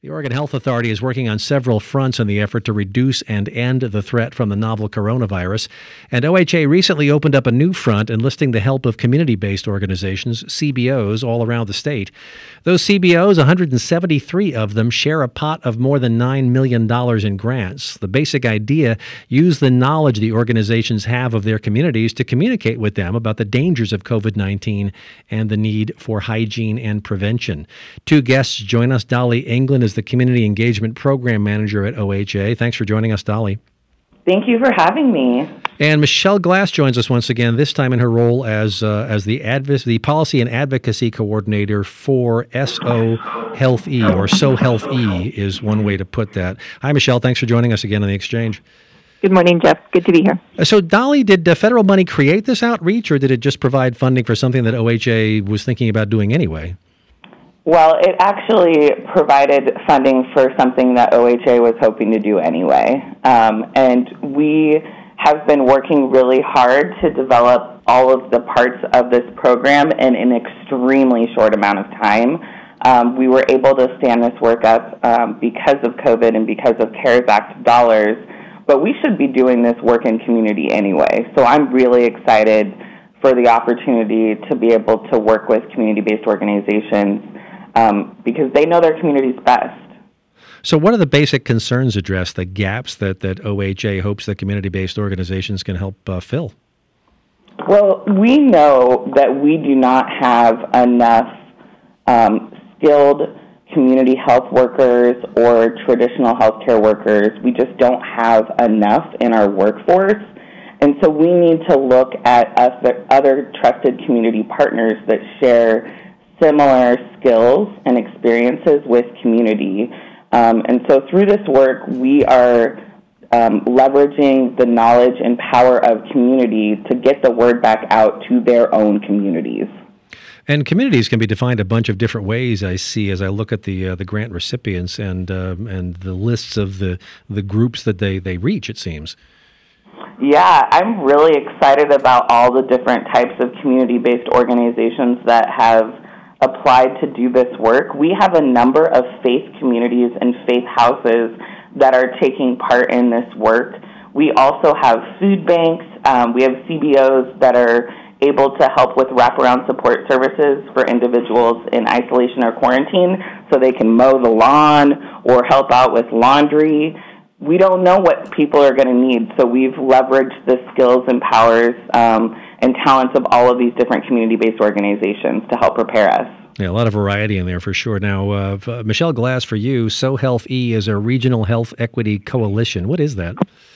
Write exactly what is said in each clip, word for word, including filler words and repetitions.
The Oregon Health Authority is working on several fronts in the effort to reduce and end the threat from the novel coronavirus. And O H A recently opened up a new front enlisting the help of community-based organizations, C B Os, all around the state. Those C B Os, one hundred seventy-three of them, share a pot of more than nine million dollars in grants. The basic idea: use the knowledge the organizations have of their communities to communicate with them about the dangers of covid nineteen and the need for hygiene and prevention. Two guests join us. Dolly England is the Community Engagement Program Manager at O H A. Thanks for joining us, Dolly. Thank you for having me. And Michelle Glass joins us once again, this time in her role as uh, as the adv- the Policy and Advocacy Coordinator for S O Health E, or So Health E is one way to put that. Hi, Michelle. Thanks for joining us again on the Exchange. Good morning, Jeff. Good to be here. So, Dolly, did uh, federal money create this outreach, or did it just provide funding for something that O H A was thinking about doing anyway? Well, it actually provided funding for something that O H A was hoping to do anyway. Um, and we have been working really hard to develop all of the parts of this program in an extremely short amount of time. Um, we were able to stand this work up um, because of COVID and because of CARES Act dollars, but we should be doing this work in community anyway. So I'm really excited for the opportunity to be able to work with community-based organizations um, because they know their communities best. So what are the basic concerns addressed, the gaps that, that O H A hopes that community-based organizations can help uh, fill? Well, we know that we do not have enough um, skilled community health workers or traditional healthcare workers. We just don't have enough in our workforce. And so we need to look at other, other trusted community partners that share similar skills and experiences with community. Um, and so through this work, we are um, leveraging the knowledge and power of community to get the word back out to their own communities. And communities can be defined a bunch of different ways, I see, as I look at the uh, the grant recipients and um, and the lists of the, the groups that they, they reach, it seems. Yeah, I'm really excited about all the different types of community-based organizations that have applied to do this work. We have a number of faith communities and faith houses that are taking part in this work. We also have food banks. Um, we have C B Os that are able to help with wraparound support services for individuals in isolation or quarantine so they can mow the lawn or help out with laundry. We don't know what people are going to need, so we've leveraged the skills and powers um, and talents of all of these different community-based organizations to help prepare us. Yeah, a lot of variety in there for sure. Now, uh, uh, Michelle Glass, for you, So Health E is a regional health equity coalition. What is that?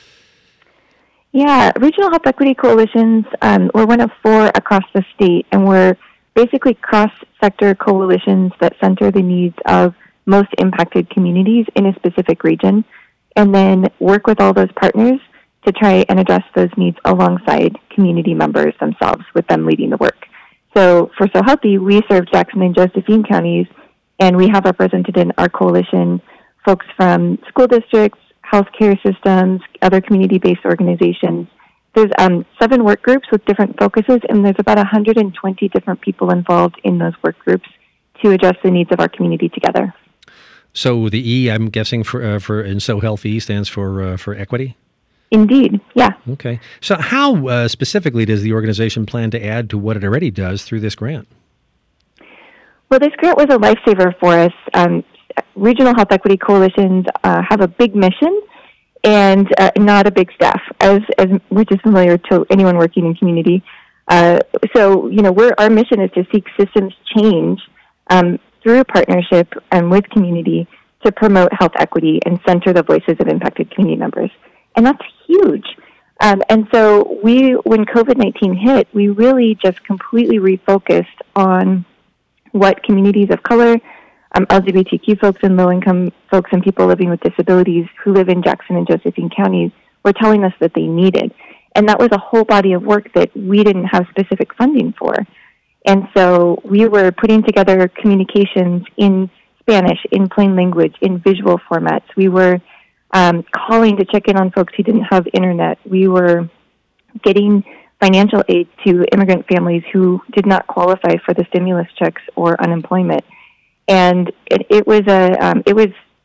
Yeah, Regional Health Equity Coalitions, um, we're one of four across the state, and we're basically cross-sector coalitions that center the needs of most impacted communities in a specific region, and then work with all those partners to try and address those needs alongside community members themselves, with them leading the work. So for So Healthy, we serve Jackson and Josephine counties, and we have represented in our coalition folks from school districts, healthcare systems, other community-based organizations. There's um, seven work groups with different focuses, and there's about one hundred twenty different people involved in those work groups to address the needs of our community together. So the E, I'm guessing, for uh, for in So Health E stands for uh, for equity? Indeed, yeah. Okay. So how uh, specifically does the organization plan to add to what it already does through this grant? Well, this grant was a lifesaver for us. Um, Regional Health Equity Coalitions uh, have a big mission and uh, not a big staff, as, as which is familiar to anyone working in community. Uh, so, you know, we're, our mission is to seek systems change um, through partnership and with community to promote health equity and center the voices of impacted community members. And that's huge. Um, and so we, when covid nineteen hit, we really just completely refocused on what communities of color, um, L G B T Q folks and low-income folks and people living with disabilities who live in Jackson and Josephine counties were telling us that they needed. And that was a whole body of work that we didn't have specific funding for. And so we were putting together communications in Spanish, in plain language, in visual formats. We were um, calling to check in on folks who didn't have internet. We were getting financial aid to immigrant families who did not qualify for the stimulus checks or unemployment. And it, it was a um, it was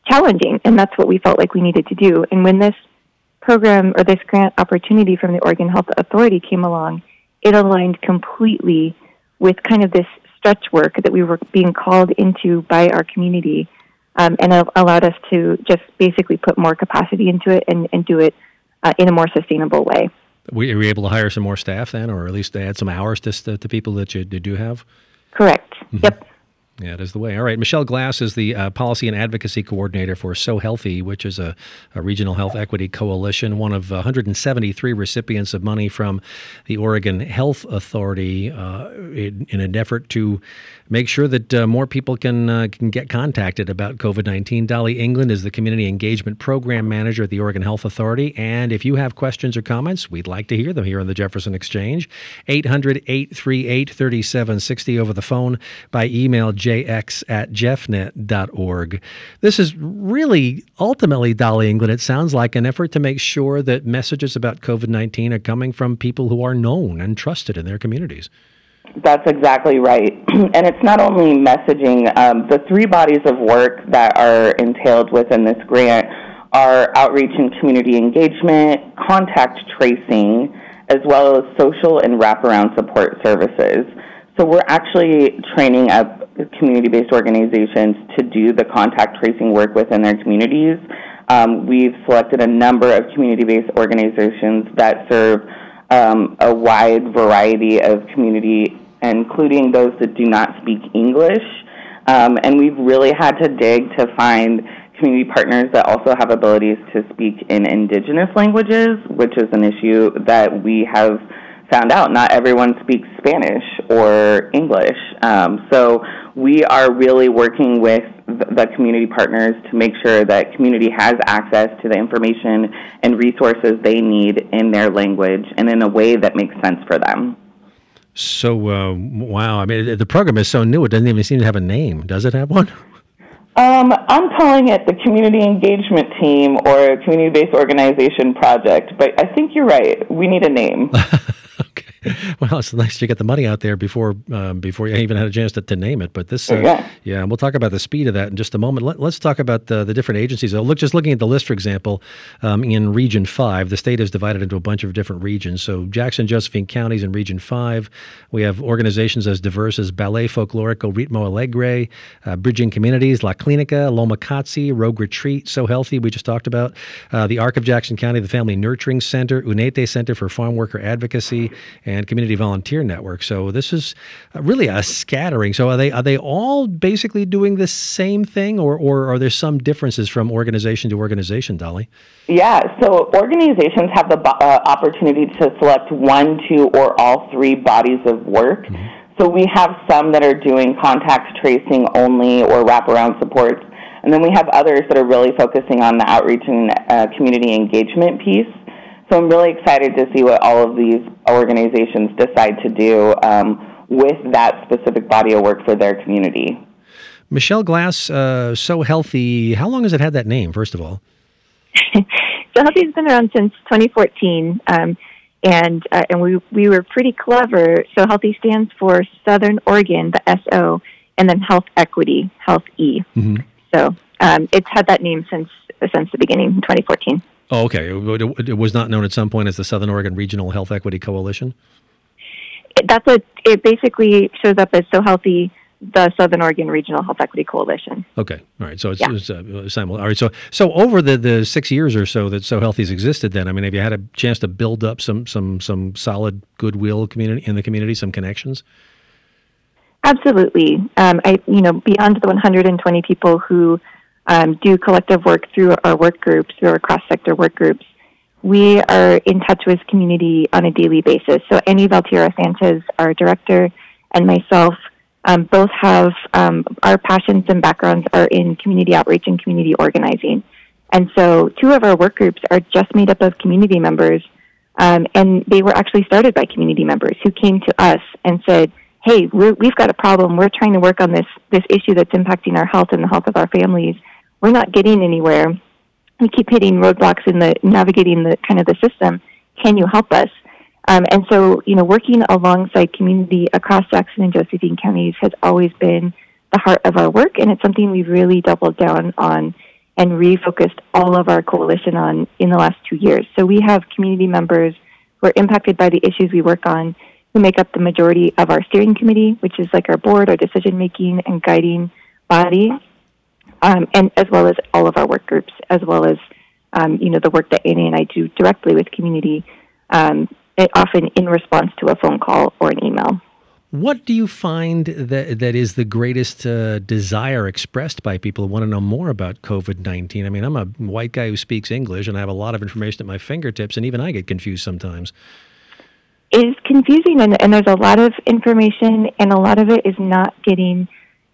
challenging, and that's what we felt like we needed to do. And when this program or this grant opportunity from the Oregon Health Authority came along, it aligned completely with kind of this stretch work that we were being called into by our community, um, and it allowed us to just basically put more capacity into it and, and do it uh, in a more sustainable way. Were you able to hire some more staff then, or at least add some hours to, to, to people that you, you do have? Correct. Mm-hmm. Yep. Yeah, it is the way. All right. Michelle Glass is the uh, Policy and Advocacy Coordinator for So Healthy, which is a, a regional health equity coalition, one of one hundred seventy-three recipients of money from the Oregon Health Authority uh, in, in an effort to make sure that uh, more people can uh, can get contacted about COVID nineteen. Dolly England is the Community Engagement Program Manager at the Oregon Health Authority. And if you have questions or comments, we'd like to hear them here on the Jefferson Exchange. eight hundred, eight three eight, three seven six zero over the phone, by email, j x at jeffnet dot org. This is really, ultimately, Dolly England, it sounds like an effort to make sure that messages about COVID nineteen are coming from people who are known and trusted in their communities. That's exactly right. And it's not only messaging. Um, the three bodies of work that are entailed within this grant are outreach and community engagement, contact tracing, as well as social and wraparound support services. So we're actually training up community-based organizations to do the contact tracing work within their communities. Um, we've selected a number of community-based organizations that serve um, a wide variety of community, including those that do not speak English. Um, and we've really had to dig to find community partners that also have abilities to speak in indigenous languages, which is an issue that we have found out not everyone speaks Spanish or English. Um, so we are really working with the community partners to make sure that community has access to the information and resources they need in their language and in a way that makes sense for them. So, uh, wow. I mean, the program is so new, it doesn't even seem to have a name. Does it have one? Um, I'm calling it the Community Engagement Team or a Community-Based Organization Project, but I think you're right. We need a name. Okay. Well, it's nice to get the money out there before um, before you even had a chance to, to name it. But this, uh, yeah. yeah, we'll talk about the speed of that in just a moment. Let, let's talk about the, the different agencies. Uh, look, just looking at the list, for example, um, in Region five, the state is divided into a bunch of different regions. So Jackson, Josephine counties in Region five. We have organizations as diverse as Ballet Folklorico, Ritmo Alegre, uh, Bridging Communities, La Clinica, Loma Katsi, Rogue Retreat, So Healthy, we just talked about, uh, the Arc of Jackson County, the Family Nurturing Center, UNETE Center for Farm Worker Advocacy, and Community Volunteer Network. So this is really a scattering. So are they are they all basically doing the same thing, or, or are there some differences from organization to organization, Dolly? Yeah, so organizations have the uh, opportunity to select one, two, or all three bodies of work. Mm-hmm. So we have some that are doing contact tracing only or wraparound supports, and then we have others that are really focusing on the outreach and uh, community engagement piece. So I'm really excited to see what all of these organizations decide to do um, with that specific body of work for their community. Michelle Glass, uh, So Healthy, how long has it had that name, first of all? So Healthy has been around since twenty fourteen, um, and uh, and we we were pretty clever. So Healthy stands for Southern Oregon, the S O, and then Health Equity, Health E. Mm-hmm. So um, it's had that name since since the beginning in twenty fourteen. Oh, okay. It, it was not known at some point as the Southern Oregon Regional Health Equity Coalition? It, that's what it basically shows up as So Healthy, the Southern Oregon Regional Health Equity Coalition. Okay. All right. So it's, yeah. it's uh, simul- All right. So so over the, the six years or so that So Healthy's existed then, I mean, have you had a chance to build up some some some solid goodwill community in the community, some connections? Absolutely. Um, I, you know, beyond the one hundred twenty people who Um, do collective work through our work groups, through our cross-sector work groups, we are in touch with community on a daily basis. So Annie Valtierra Sanchez, our director, and myself um, both have, um, our passions and backgrounds are in community outreach and community organizing. And so two of our work groups are just made up of community members, um, and they were actually started by community members who came to us and said, hey, we're, we've got a problem. We're trying to work on this, this issue that's impacting our health and the health of our families. We're not getting anywhere. We keep hitting roadblocks in the navigating the kind of the system. Can you help us? Um, and so, you know, working alongside community across Jackson and Josephine counties has always been the heart of our work, and it's something we've really doubled down on and refocused all of our coalition on in the last two years. So we have community members who are impacted by the issues we work on who make up the majority of our steering committee, which is like our board, our decision-making and guiding body, um, and as well as all of our work groups, as well as, um, you know, the work that Annie and I do directly with community, um, often in response to a phone call or an email. What do you find that that is the greatest uh, desire expressed by people who want to know more about COVID nineteen? I mean, I'm a white guy who speaks English, and I have a lot of information at my fingertips, and even I get confused sometimes. It is confusing, and, and there's a lot of information, and a lot of it is not getting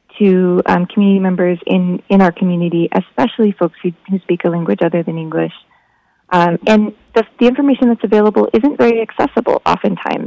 to um, community members in, in our community, especially folks who, who speak a language other than English. Um, and the, the information that's available isn't very accessible oftentimes.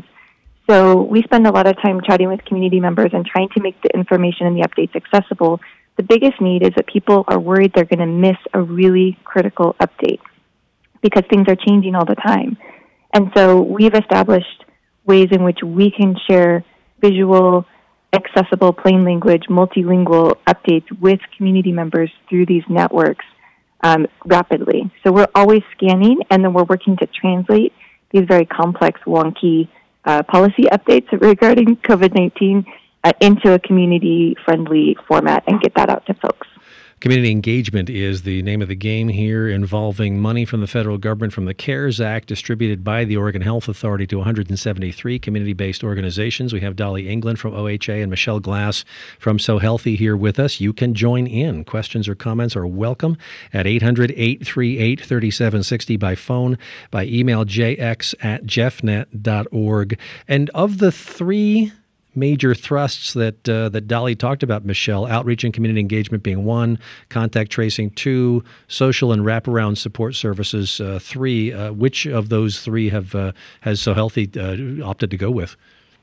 So we spend a lot of time chatting with community members and trying to make the information and the updates accessible. The biggest need is that people are worried they're going to miss a really critical update because things are changing all the time. And so we've established ways in which we can share visual, accessible, plain language, multilingual updates with community members through these networks um, rapidly. So we're always scanning, and then we're working to translate these very complex, wonky Uh, policy updates regarding COVID nineteen uh, into a community-friendly format and get that out to folks. Community engagement is the name of the game here, involving money from the federal government from the CARES Act distributed by the Oregon Health Authority to one hundred seventy-three community-based organizations. We have Dolly England from O H A and Michelle Glass from So Healthy here with us. You can join in. Questions or comments are welcome at eight hundred, eight three eight, three seven six zero by phone, by email j x at jeffnet dot org. And of the three major thrusts that uh, that Dolly talked about, Michelle, outreach and community engagement being one, contact tracing two, social and wraparound support services uh, three. Uh, which of those three have uh, has So Healthy uh, opted to go with?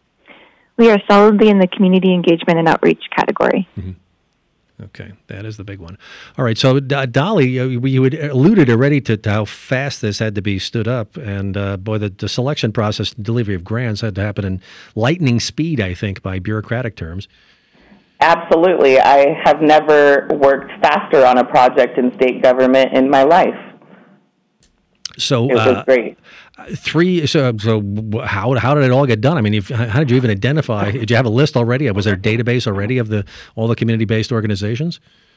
We are solidly in the community engagement and outreach category. Mm-hmm. Okay, that is the big one. All right, so uh, Dolly, uh, you had alluded already to, to how fast this had to be stood up, and uh, boy, the, the selection process and delivery of grants had to happen in lightning speed, I think, by bureaucratic terms. Absolutely. I have never worked faster on a project in state government in my life. So it was uh, great. Three. So, so how how did it all get done? I mean, if, how did you even identify? Did you have a list already? Was there a database already of the all the community-based organizations?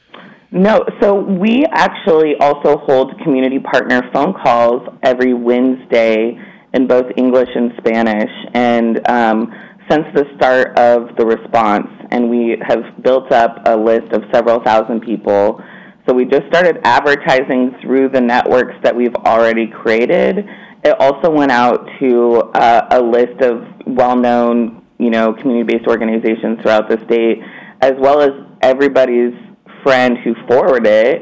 No. So we actually also hold community partner phone calls every Wednesday in both English and Spanish, and um, since the start of the response, and we have built up a list of several thousand people. So we just started advertising through the networks that we've already created. It also went out to uh, a list of well-known, you know, community-based organizations throughout the state, as well as everybody's friend who forwarded it.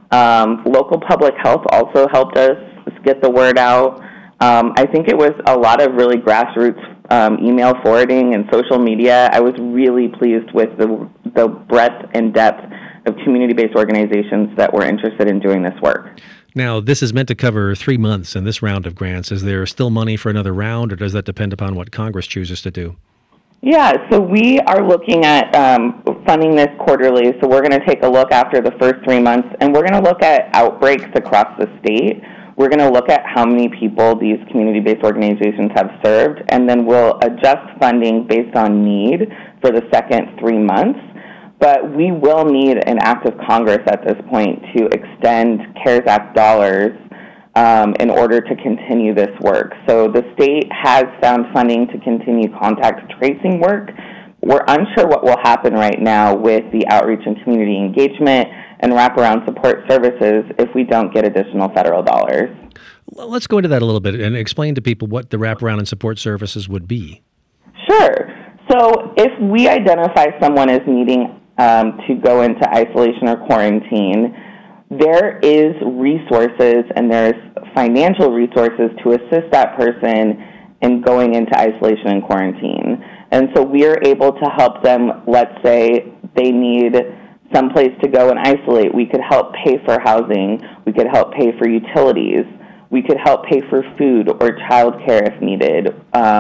Um, local public health also helped us get the word out. Um, I think it was a lot of really grassroots um, email forwarding and social media. I was really pleased with the the breadth and depth of community-based organizations that were interested in doing this work. Now, this is meant to cover three months in this round of grants. Is there still money for another round, or does that depend upon what Congress chooses to do? Yeah, so we are looking at um, funding this quarterly. So we're going to take a look after the first three months, and we're going to look at outbreaks across the state. We're going to look at how many people these community-based organizations have served, and then we'll adjust funding based on need for the second three months. But we will need an act of Congress at this point to extend CARES Act dollars um, in order to continue this work. So the state has found funding to continue contact tracing work. We're unsure what will happen right now with the outreach and community engagement and wraparound support services if we don't get additional federal dollars. Let's go into that a little bit and explain to people what the wraparound and support services would be. Sure. So if we identify someone as needing Um, to go into isolation or quarantine, there is resources and there's financial resources to assist that person in going into isolation and quarantine. And so we are able to help them. Let's say they need someplace to go and isolate. We could help pay for housing. We could help pay for utilities. We could help pay for food or childcare if needed. Um,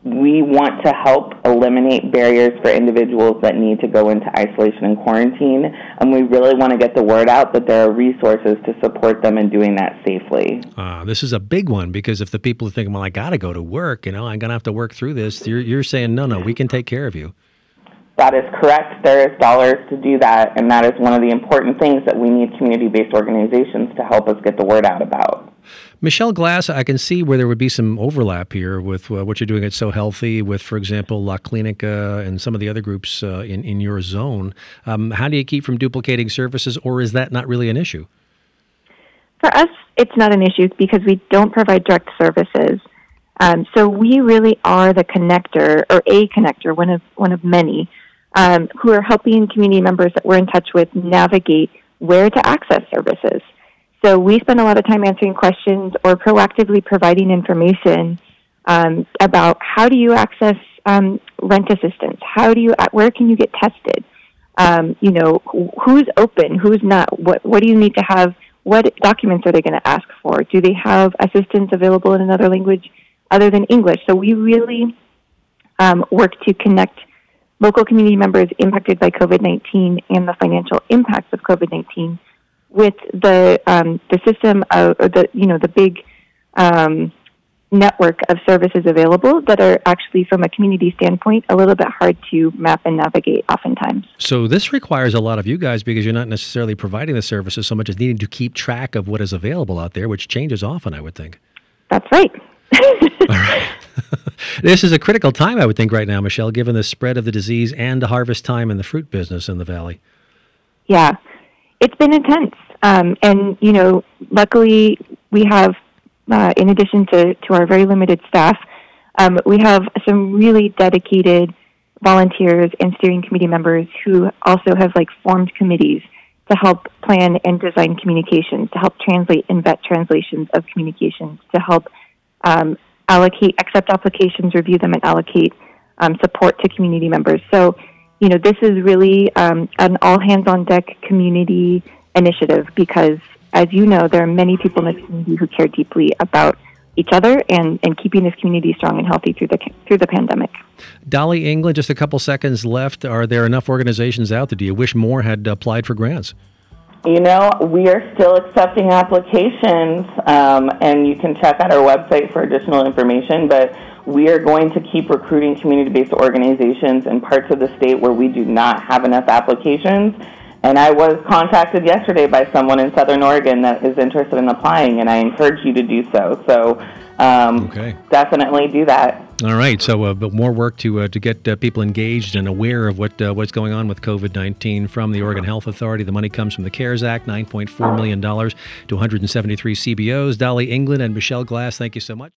we want to help eliminate barriers for individuals that need to go into isolation and quarantine, and we really want to get the word out that there are resources to support them in doing that safely. Uh, this is a big one, because if the people are thinking, well, I got to go to work, you know, I'm going to have to work through this, you're, you're saying, no, no, we can take care of you. That is correct. There is dollars to do that, and that is one of the important things that we need community-based organizations to help us get the word out about. Michelle Glass, I can see where there would be some overlap here with uh, what you're doing at So Healthy, with, for example, La Clinica and some of the other groups uh, in, in your zone. Um, how do you keep from duplicating services, or is that not really an issue? For us, it's not an issue because we don't provide direct services. Um, so we really are the connector, or a connector, one of one of many, um, who are helping community members that we're in touch with navigate where to access services. So we spend a lot of time answering questions or proactively providing information um, about how do you access um, rent assistance? How do you, where can you get tested? Um, you know, who's open, who's not? What what do you need to have? What documents are they going to ask for? Do they have assistance available in another language other than English? So we really um, work to connect local community members impacted by COVID nineteen and the financial impacts of COVID nineteen with the um, the system of or the you know the big um, network of services available that are actually, from a community standpoint, a little bit hard to map and navigate oftentimes. So this requires a lot of you guys, because you're not necessarily providing the services so much as needing to keep track of what is available out there, which changes often, I would think. That's right. All right. This is a critical time, I would think, right now, Michelle, given the spread of the disease and the harvest time in the fruit business in the Valley. Yeah, it's been intense. Um, and, you know, luckily we have, uh, in addition to, to our very limited staff, um, we have some really dedicated volunteers and steering committee members who also have, like, formed committees to help plan and design communications, to help translate and vet translations of communications, to help um, allocate, accept applications, review them, and allocate um, support to community members. So, you know, this is really um, an all-hands-on-deck community initiative because, as you know, there are many people in this community who care deeply about each other and, and keeping this community strong and healthy through the through the pandemic. Dolly England, just a couple seconds left. Are there enough organizations out there? Do you wish more had applied for grants? You know, we are still accepting applications, um, and you can check out our website for additional information, but we are going to keep recruiting community-based organizations in parts of the state where we do not have enough applications. And I was contacted yesterday by someone in Southern Oregon that is interested in applying, and I encourage you to do so. So um, okay. Definitely do that. All right. So, uh, but more work to uh, to get uh, people engaged and aware of what uh, what's going on with COVID nineteen from the Oregon Health Authority. The money comes from the CARES Act, nine point four million dollars to one hundred seventy-three C B Os. Dolly England and Michelle Glass, thank you so much.